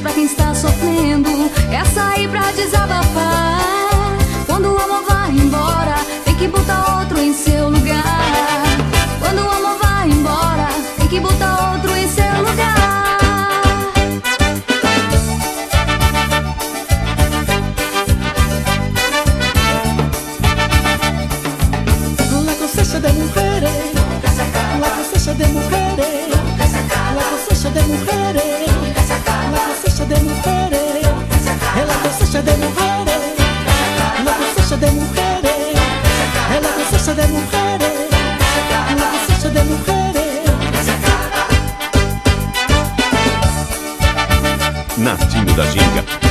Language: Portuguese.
pra quem está sofrendo, é sair pra desabafar. Quando o amor vai embora, tem que botar outro em seu lugar. Quando o amor vai embora, tem que botar outro em seu lugar. La cosecha de mujeres, la cosecha de mujeres, la cosecha de mujeres, la cosecha de mujeres, es la cosecha de mujeres, la cosecha de mujeres, es la cosecha de mujeres, la cosecha de mujeres. Natinho da Ginga.